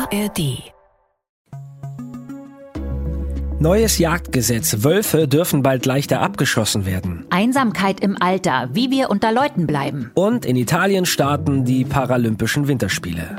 ARD. Neues Jagdgesetz. Wölfe dürfen bald leichter abgeschossen werden. Einsamkeit im Alter, wie wir unter Leuten bleiben. Und in Italien starten die Paralympischen Winterspiele.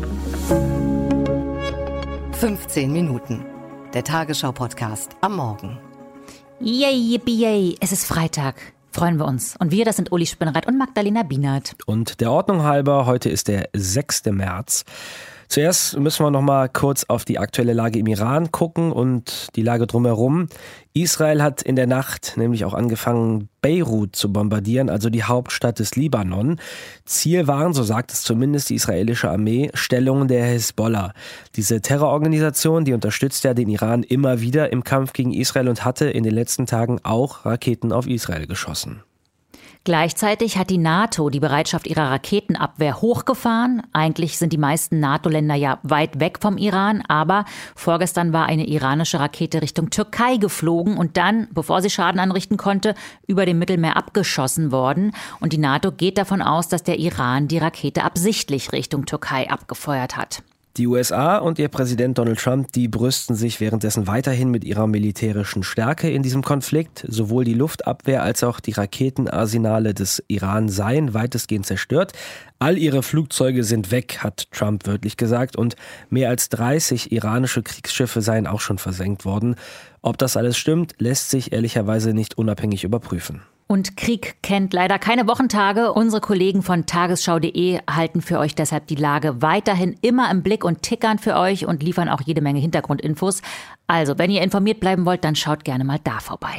15 Minuten. Der Tagesschau-Podcast am Morgen. Yay, yippie, yay. Es ist Freitag. Freuen wir uns. Und wir, das sind Uli Spinrad und Magdalena Bienert. Und der Ordnung halber, heute ist der 6. März. Zuerst müssen wir noch mal kurz auf die aktuelle Lage im Iran gucken und die Lage drumherum. Israel hat in der Nacht nämlich auch angefangen, Beirut zu bombardieren, also die Hauptstadt des Libanon. Ziel waren, so sagt es zumindest die israelische Armee, Stellungen der Hezbollah. Diese Terrororganisation, die unterstützt ja den Iran immer wieder im Kampf gegen Israel und hatte in den letzten Tagen auch Raketen auf Israel geschossen. Gleichzeitig hat die NATO die Bereitschaft ihrer Raketenabwehr hochgefahren. Eigentlich sind die meisten NATO-Länder ja weit weg vom Iran, aber vorgestern war eine iranische Rakete Richtung Türkei geflogen und dann, bevor sie Schaden anrichten konnte, über dem Mittelmeer abgeschossen worden. Und die NATO geht davon aus, dass der Iran die Rakete absichtlich Richtung Türkei abgefeuert hat. Die USA und ihr Präsident Donald Trump, die brüsten sich währenddessen weiterhin mit ihrer militärischen Stärke in diesem Konflikt. Sowohl die Luftabwehr als auch die Raketenarsenale des Iran seien weitestgehend zerstört. All ihre Flugzeuge sind weg, hat Trump wörtlich gesagt. Und mehr als 30 iranische Kriegsschiffe seien auch schon versenkt worden. Ob das alles stimmt, lässt sich ehrlicherweise nicht unabhängig überprüfen. Und Krieg kennt leider keine Wochentage. Unsere Kollegen von tagesschau.de halten für euch deshalb die Lage weiterhin immer im Blick und tickern für euch und liefern auch jede Menge Hintergrundinfos. Also, wenn ihr informiert bleiben wollt, dann schaut gerne mal da vorbei.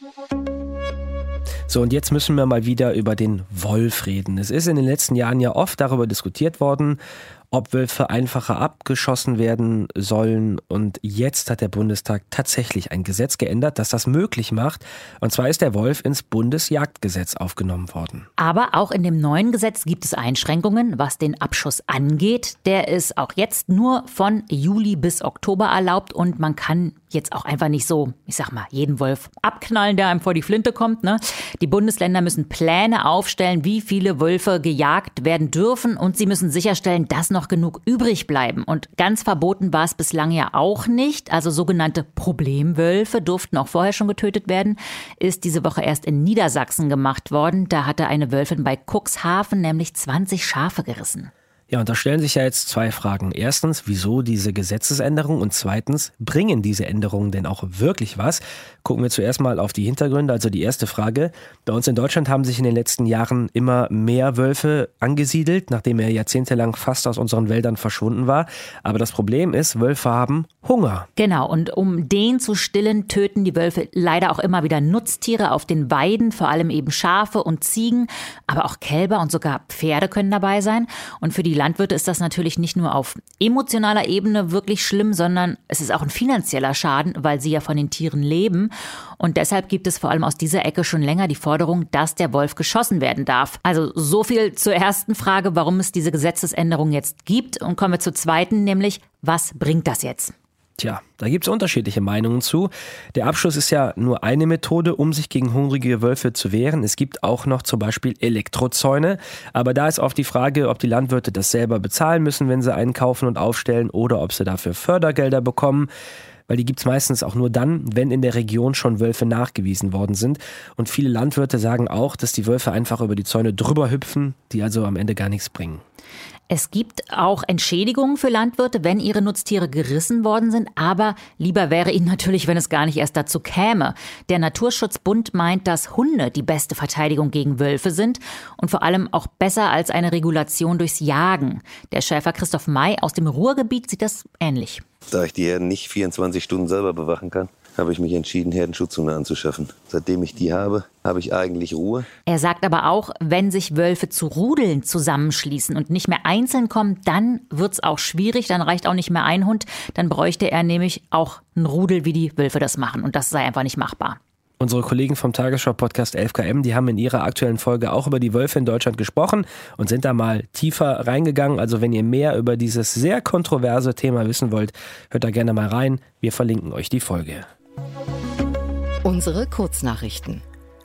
So, und jetzt müssen wir mal wieder über den Wolf reden. Es ist in den letzten Jahren ja oft darüber diskutiert worden, ob Wölfe einfacher abgeschossen werden sollen. Und jetzt hat der Bundestag tatsächlich ein Gesetz geändert, das das möglich macht. Und zwar ist der Wolf ins Bundesjagdgesetz aufgenommen worden. Aber auch in dem neuen Gesetz gibt es Einschränkungen, was den Abschuss angeht. Der ist auch jetzt nur von Juli bis Oktober erlaubt und man kann jetzt auch einfach nicht so, jeden Wolf abknallen, der einem vor die Flinte kommt, ne? Die Bundesländer müssen Pläne aufstellen, wie viele Wölfe gejagt werden dürfen und sie müssen sicherstellen, dass noch genug übrig bleiben. Und ganz verboten war es bislang ja auch nicht. Also sogenannte Problemwölfe durften auch vorher schon getötet werden. Ist diese Woche erst in Niedersachsen gemacht worden. Da hatte eine Wölfin bei Cuxhaven nämlich 20 Schafe gerissen. Ja, und da stellen sich ja jetzt zwei Fragen. Erstens, wieso diese Gesetzesänderung? Und zweitens, bringen diese Änderungen denn auch wirklich was? Gucken wir zuerst mal auf die Hintergründe. Also die erste Frage. Bei uns in Deutschland haben sich in den letzten Jahren immer mehr Wölfe angesiedelt, nachdem er jahrzehntelang fast aus unseren Wäldern verschwunden war. Aber das Problem ist, Wölfe haben Hunger. Genau, und um den zu stillen, töten die Wölfe leider auch immer wieder Nutztiere auf den Weiden, vor allem eben Schafe und Ziegen, aber auch Kälber und sogar Pferde können dabei sein. Und für die Landwirte ist das natürlich nicht nur auf emotionaler Ebene wirklich schlimm, sondern es ist auch ein finanzieller Schaden, weil sie ja von den Tieren leben. Und deshalb gibt es vor allem aus dieser Ecke schon länger die Forderung, dass der Wolf geschossen werden darf. Also so viel zur ersten Frage, warum es diese Gesetzesänderung jetzt gibt. Und kommen wir zur zweiten, nämlich was bringt das jetzt? Tja, da gibt es unterschiedliche Meinungen zu. Der Abschuss ist ja nur eine Methode, um sich gegen hungrige Wölfe zu wehren. Es gibt auch noch zum Beispiel Elektrozäune. Aber da ist oft die Frage, ob die Landwirte das selber bezahlen müssen, wenn sie einen kaufen und aufstellen, oder ob sie dafür Fördergelder bekommen. Weil die gibt es meistens auch nur dann, wenn in der Region schon Wölfe nachgewiesen worden sind. Und viele Landwirte sagen auch, dass die Wölfe einfach über die Zäune drüber hüpfen, die also am Ende gar nichts bringen. Es gibt auch Entschädigungen für Landwirte, wenn ihre Nutztiere gerissen worden sind. Aber lieber wäre ihnen natürlich, wenn es gar nicht erst dazu käme. Der Naturschutzbund meint, dass Hunde die beste Verteidigung gegen Wölfe sind und vor allem auch besser als eine Regulation durchs Jagen. Der Schäfer Christoph May aus dem Ruhrgebiet sieht das ähnlich. Da ich die Herden nicht 24 Stunden selber bewachen kann, habe ich mich entschieden, Herdenschutzhunde anzuschaffen. Seitdem ich die habe, habe ich eigentlich Ruhe. Er sagt aber auch, wenn sich Wölfe zu Rudeln zusammenschließen und nicht mehr einzeln kommen, dann wird's auch schwierig, dann reicht auch nicht mehr ein Hund. Dann bräuchte er nämlich auch einen Rudel, wie die Wölfe das machen. Und das sei einfach nicht machbar. Unsere Kollegen vom Tagesschau-Podcast 11KM, die haben in ihrer aktuellen Folge auch über die Wölfe in Deutschland gesprochen und sind da mal tiefer reingegangen. Also wenn ihr mehr über dieses sehr kontroverse Thema wissen wollt, hört da gerne mal rein. Wir verlinken euch die Folge. Unsere Kurznachrichten.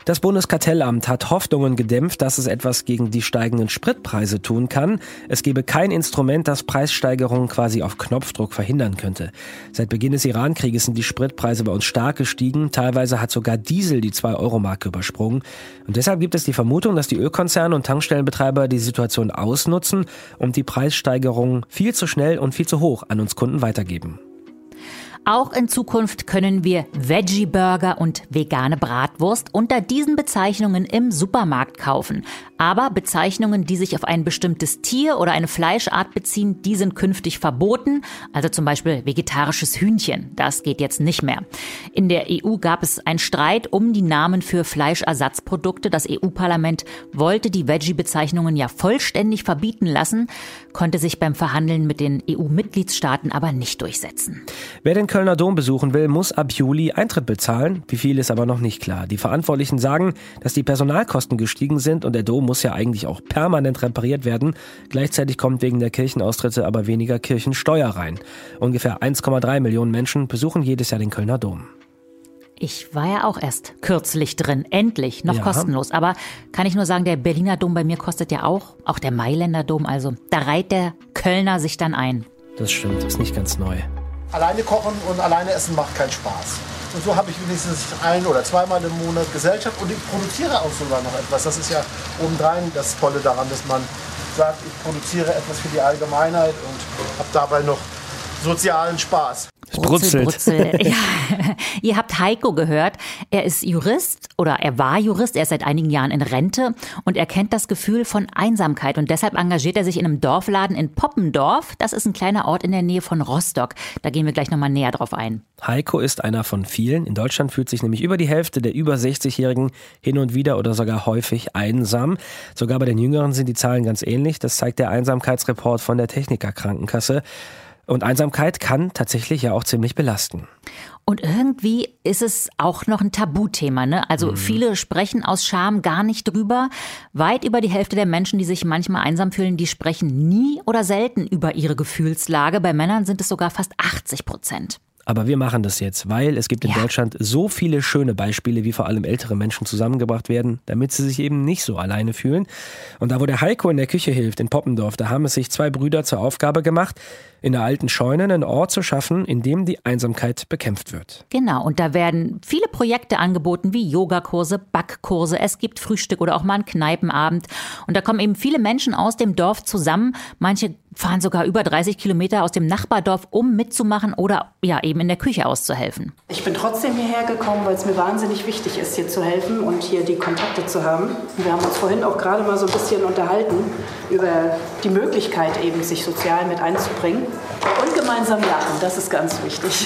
Das Bundeskartellamt hat Hoffnungen gedämpft, dass es etwas gegen die steigenden Spritpreise tun kann. Es gebe kein Instrument, das Preissteigerungen quasi auf Knopfdruck verhindern könnte. Seit Beginn des Iran-Krieges sind die Spritpreise bei uns stark gestiegen. Teilweise hat sogar Diesel die 2-Euro-Marke übersprungen. Und deshalb gibt es die Vermutung, dass die Ölkonzerne und Tankstellenbetreiber die Situation ausnutzen und die Preissteigerungen viel zu schnell und viel zu hoch an uns Kunden weitergeben. Auch in Zukunft können wir Veggie-Burger und vegane Bratwurst unter diesen Bezeichnungen im Supermarkt kaufen. Aber Bezeichnungen, die sich auf ein bestimmtes Tier oder eine Fleischart beziehen, die sind künftig verboten. Also zum Beispiel vegetarisches Hühnchen. Das geht jetzt nicht mehr. In der EU gab es einen Streit um die Namen für Fleischersatzprodukte. Das EU-Parlament wollte die Veggie-Bezeichnungen ja vollständig verbieten lassen, konnte sich beim Verhandeln mit den EU-Mitgliedstaaten aber nicht durchsetzen. Wer den Kölner Dom besuchen will, muss ab Juli Eintritt bezahlen. Wie viel ist aber noch nicht klar. Die Verantwortlichen sagen, dass die Personalkosten gestiegen sind und der Dom muss ja eigentlich auch permanent repariert werden. Gleichzeitig kommt wegen der Kirchenaustritte aber weniger Kirchensteuer rein. Ungefähr 1,3 Millionen Menschen besuchen jedes Jahr den Kölner Dom. Ich war ja auch erst kürzlich drin, endlich, noch Ja. kostenlos. Aber kann ich nur sagen, der Berliner Dom bei mir kostet ja auch der Mailänder Dom. Also da reiht der Kölner sich dann ein. Das stimmt, ist nicht ganz neu. Alleine kochen und alleine essen macht keinen Spaß. Und so habe ich wenigstens 1- oder zweimal im Monat Gesellschaft und ich produziere auch sogar noch etwas. Das ist ja obendrein das Tolle daran, dass man sagt, ich produziere etwas für die Allgemeinheit und habe dabei noch sozialen Spaß. Es brutzelt. Brutzel. Ja. Ihr habt Heiko gehört. Er ist Jurist oder er war Jurist. Er ist seit einigen Jahren in Rente und er kennt das Gefühl von Einsamkeit. Und deshalb engagiert er sich in einem Dorfladen in Poppendorf. Das ist ein kleiner Ort in der Nähe von Rostock. Da gehen wir gleich nochmal näher drauf ein. Heiko ist einer von vielen. In Deutschland fühlt sich nämlich über die Hälfte der über 60-Jährigen hin und wieder oder sogar häufig einsam. Sogar bei den Jüngeren sind die Zahlen ganz ähnlich. Das zeigt der Einsamkeitsreport von der Techniker Krankenkasse. Und Einsamkeit kann tatsächlich ja auch ziemlich belasten. Und irgendwie ist es auch noch ein Tabuthema, ne? Also viele sprechen aus Scham gar nicht drüber. Weit über die Hälfte der Menschen, die sich manchmal einsam fühlen, die sprechen nie oder selten über ihre Gefühlslage. Bei Männern sind es sogar fast 80%. Aber wir machen das jetzt, weil es gibt in Deutschland so viele schöne Beispiele, wie vor allem ältere Menschen zusammengebracht werden, damit sie sich eben nicht so alleine fühlen. Und da, wo der Heiko in der Küche hilft, in Poppendorf, da haben es sich 2 Brüder zur Aufgabe gemacht, in der alten Scheune einen Ort zu schaffen, in dem die Einsamkeit bekämpft wird. Genau, und da werden viele Projekte angeboten, wie Yogakurse, Backkurse, es gibt Frühstück oder auch mal einen Kneipenabend. Und da kommen eben viele Menschen aus dem Dorf zusammen. Manche fahren sogar über 30 Kilometer aus dem Nachbardorf, um mitzumachen oder ja eben in der Küche auszuhelfen. Ich bin trotzdem hierher gekommen, weil es mir wahnsinnig wichtig ist, hier zu helfen und hier die Kontakte zu haben. Wir haben uns vorhin auch gerade mal so ein bisschen unterhalten über die Möglichkeit, eben sich sozial mit einzubringen. Und gemeinsam lachen, das ist ganz wichtig.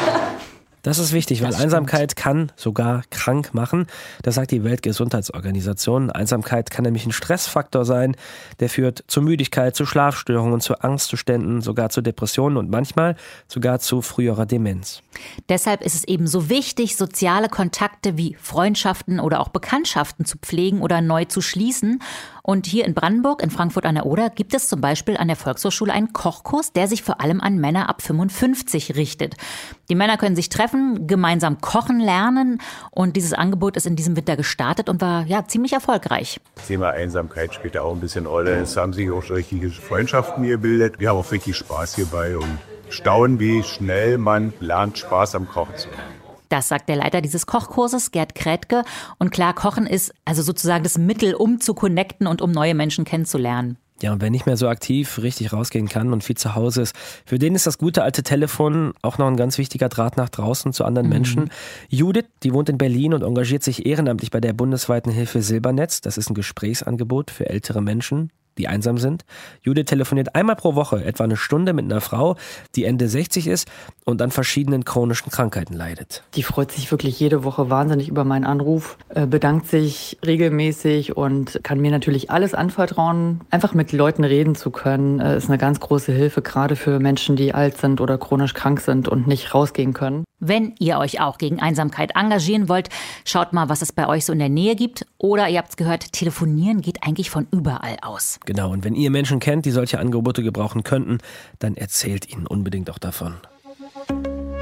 Das ist wichtig, weil Einsamkeit kann sogar krank machen. Das sagt die Weltgesundheitsorganisation. Einsamkeit kann nämlich ein Stressfaktor sein. Der führt zu Müdigkeit, zu Schlafstörungen, zu Angstzuständen, sogar zu Depressionen und manchmal sogar zu früherer Demenz. Deshalb ist es eben so wichtig, soziale Kontakte wie Freundschaften oder auch Bekanntschaften zu pflegen oder neu zu schließen. Und hier in Brandenburg, in Frankfurt an der Oder, gibt es zum Beispiel an der Volkshochschule einen Kochkurs, der sich vor allem an Männer ab 55 richtet. Die Männer können sich treffen, gemeinsam kochen lernen und dieses Angebot ist in diesem Winter gestartet und war ja ziemlich erfolgreich. Das Thema Einsamkeit spielt da auch ein bisschen Rolle. Es haben sich auch richtige Freundschaften gebildet. Wir haben auch richtig Spaß hierbei und staunen, wie schnell man lernt, Spaß am Kochen zu haben. Das sagt der Leiter dieses Kochkurses, Gerd Krätke. Und klar, Kochen ist also sozusagen das Mittel, um zu connecten und um neue Menschen kennenzulernen. Ja, und wer nicht mehr so aktiv richtig rausgehen kann und viel zu Hause ist, für den ist das gute alte Telefon auch noch ein ganz wichtiger Draht nach draußen zu anderen Menschen. Judith, die wohnt in Berlin und engagiert sich ehrenamtlich bei der bundesweiten Hilfe Silbernetz. Das ist ein Gesprächsangebot für ältere Menschen, die einsam sind. Judith telefoniert einmal pro Woche etwa eine Stunde mit einer Frau, die Ende 60 ist und an verschiedenen chronischen Krankheiten leidet. Die freut sich wirklich jede Woche wahnsinnig über meinen Anruf, bedankt sich regelmäßig und kann mir natürlich alles anvertrauen. Einfach mit Leuten reden zu können, ist eine ganz große Hilfe, gerade für Menschen, die alt sind oder chronisch krank sind und nicht rausgehen können. Wenn ihr euch auch gegen Einsamkeit engagieren wollt, schaut mal, was es bei euch so in der Nähe gibt. Oder ihr habt es gehört, telefonieren geht eigentlich von überall aus. Genau, und wenn ihr Menschen kennt, die solche Angebote gebrauchen könnten, dann erzählt ihnen unbedingt auch davon.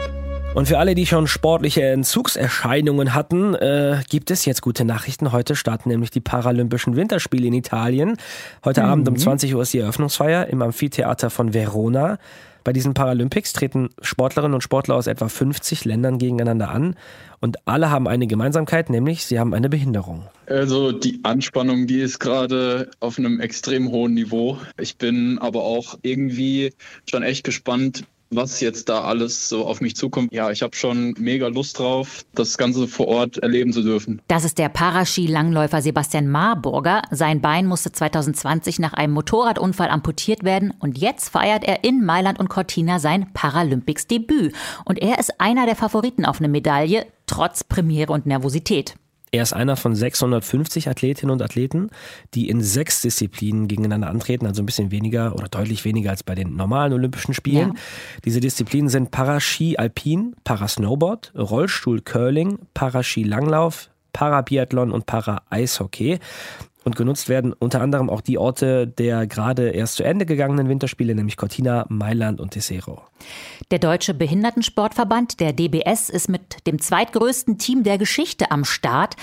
Und für alle, die schon sportliche Entzugserscheinungen hatten, gibt es jetzt gute Nachrichten. Heute starten nämlich die Paralympischen Winterspiele in Italien. Heute Abend um 20 Uhr ist die Eröffnungsfeier im Amphitheater von Verona. Bei diesen Paralympics treten Sportlerinnen und Sportler aus etwa 50 Ländern gegeneinander an. Und alle haben eine Gemeinsamkeit, nämlich sie haben eine Behinderung. Also die Anspannung, die ist gerade auf einem extrem hohen Niveau. Ich bin aber auch irgendwie schon echt gespannt, was jetzt da alles so auf mich zukommt. Ja, ich habe schon mega Lust drauf, das Ganze vor Ort erleben zu dürfen. Das ist der Paraski-Langläufer Sebastian Marburger. Sein Bein musste 2020 nach einem Motorradunfall amputiert werden und jetzt feiert er in Mailand und Cortina sein Paralympics-Debüt. Und er ist einer der Favoriten auf eine Medaille, trotz Premiere und Nervosität. Er ist einer von 650 Athletinnen und Athleten, die in 6 Disziplinen gegeneinander antreten, also ein bisschen weniger oder deutlich weniger als bei den normalen Olympischen Spielen. Ja. Diese Disziplinen sind Paraski Alpin, Parasnowboard, Rollstuhl Curling, Paraski Langlauf, Parabiathlon und Para-Eishockey. Und genutzt werden unter anderem auch die Orte der gerade erst zu Ende gegangenen Winterspiele, nämlich Cortina, Mailand und Tesero. Der Deutsche Behindertensportverband, der DBS, ist mit dem zweitgrößten Team der Geschichte am Start.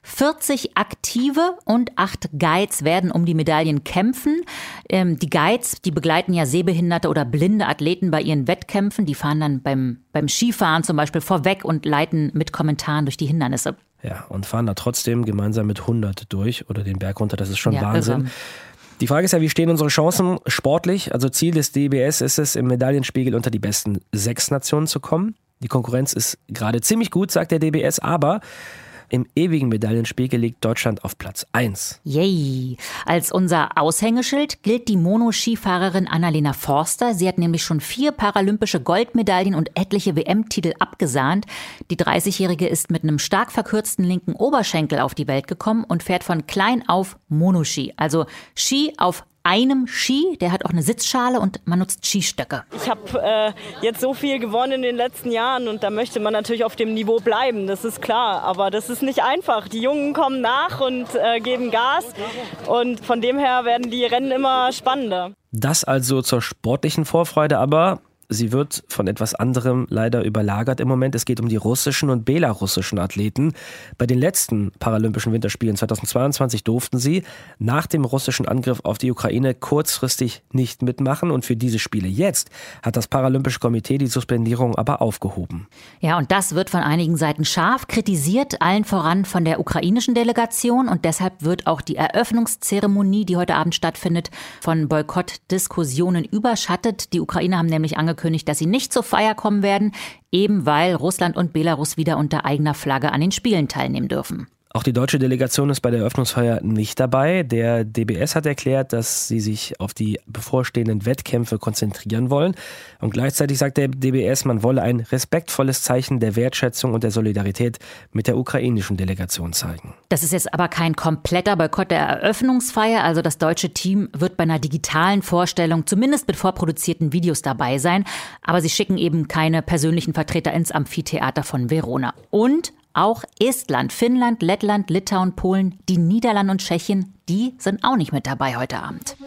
40 Aktive und 8 Guides werden um die Medaillen kämpfen. Die Guides, die begleiten ja sehbehinderte oder blinde Athleten bei ihren Wettkämpfen. Die fahren dann beim Skifahren zum Beispiel vorweg und leiten mit Kommentaren durch die Hindernisse. Ja, und fahren da trotzdem gemeinsam mit 100 durch oder den Berg runter. Das ist schon Wahnsinn. Irre. Die Frage ist ja, wie stehen unsere Chancen sportlich? Also Ziel des DBS ist es, im Medaillenspiegel unter die besten 6 Nationen zu kommen. Die Konkurrenz ist gerade ziemlich gut, sagt der DBS, aber im ewigen Medaillenspiegel liegt Deutschland auf Platz 1. Yay! Als unser Aushängeschild gilt die Monoskifahrerin Annalena Forster. Sie hat nämlich schon 4 paralympische Goldmedaillen und etliche WM-Titel abgesahnt. Die 30-Jährige ist mit einem stark verkürzten linken Oberschenkel auf die Welt gekommen und fährt von klein auf Monoski, also Ski auf einem Ski, der hat auch eine Sitzschale und man nutzt Skistöcke. Ich habe jetzt so viel gewonnen in den letzten Jahren und da möchte man natürlich auf dem Niveau bleiben, das ist klar. Aber das ist nicht einfach. Die Jungen kommen nach und geben Gas und von dem her werden die Rennen immer spannender. Das also zur sportlichen Vorfreude, aber sie wird von etwas anderem leider überlagert im Moment. Es geht um die russischen und belarussischen Athleten. Bei den letzten Paralympischen Winterspielen 2022 durften sie nach dem russischen Angriff auf die Ukraine kurzfristig nicht mitmachen. Und für diese Spiele jetzt hat das Paralympische Komitee die Suspendierung aber aufgehoben. Ja, und das wird von einigen Seiten scharf kritisiert, allen voran von der ukrainischen Delegation. Und deshalb wird auch die Eröffnungszeremonie, die heute Abend stattfindet, von Boykottdiskussionen überschattet. Die Ukrainer haben nämlich angekündigt, dass sie nicht zur Feier kommen werden, eben weil Russland und Belarus wieder unter eigener Flagge an den Spielen teilnehmen dürfen. Auch die deutsche Delegation ist bei der Eröffnungsfeier nicht dabei. Der DBS hat erklärt, dass sie sich auf die bevorstehenden Wettkämpfe konzentrieren wollen. Und gleichzeitig sagt der DBS, man wolle ein respektvolles Zeichen der Wertschätzung und der Solidarität mit der ukrainischen Delegation zeigen. Das ist jetzt aber kein kompletter Boykott der Eröffnungsfeier. Also das deutsche Team wird bei einer digitalen Vorstellung zumindest mit vorproduzierten Videos dabei sein. Aber sie schicken eben keine persönlichen Vertreter ins Amphitheater von Verona. Und auch Estland, Finnland, Lettland, Litauen, Polen, die Niederlande und Tschechien, die sind auch nicht mit dabei heute Abend.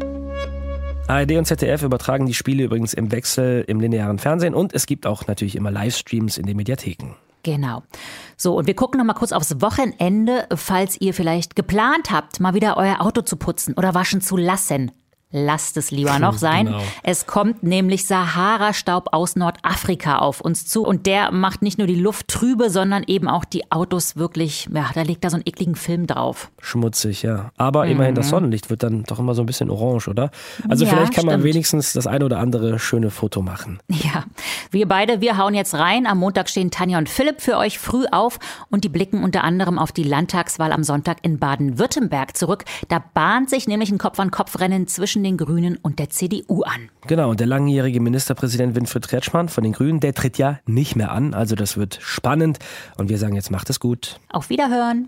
ARD und ZDF übertragen die Spiele übrigens im Wechsel im linearen Fernsehen und es gibt auch natürlich immer Livestreams in den Mediatheken. Genau. So, und wir gucken noch mal kurz aufs Wochenende, falls ihr vielleicht geplant habt, mal wieder euer Auto zu putzen oder waschen zu lassen. Lasst es lieber noch sein. Genau. Es kommt nämlich Sahara-Staub aus Nordafrika auf uns zu. Und der macht nicht nur die Luft trübe, sondern eben auch die Autos wirklich, ja, da legt da so einen ekligen Film drauf. Schmutzig, ja. Aber immerhin das Sonnenlicht wird dann doch immer so ein bisschen orange, oder? Also ja, vielleicht kann man wenigstens das eine oder andere schöne Foto machen. Ja, wir hauen jetzt rein. Am Montag stehen Tanja und Philipp für euch früh auf und die blicken unter anderem auf die Landtagswahl am Sonntag in Baden-Württemberg zurück. Da bahnt sich nämlich ein Kopf-an-Kopf-Rennen zwischen den Grünen und der CDU an. Genau, und der langjährige Ministerpräsident Winfried Kretschmann von den Grünen, der tritt ja nicht mehr an. Also das wird spannend und wir sagen jetzt, macht es gut. Auf Wiederhören.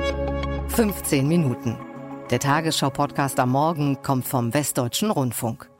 15 Minuten. Der Tagesschau-Podcast am Morgen kommt vom Westdeutschen Rundfunk.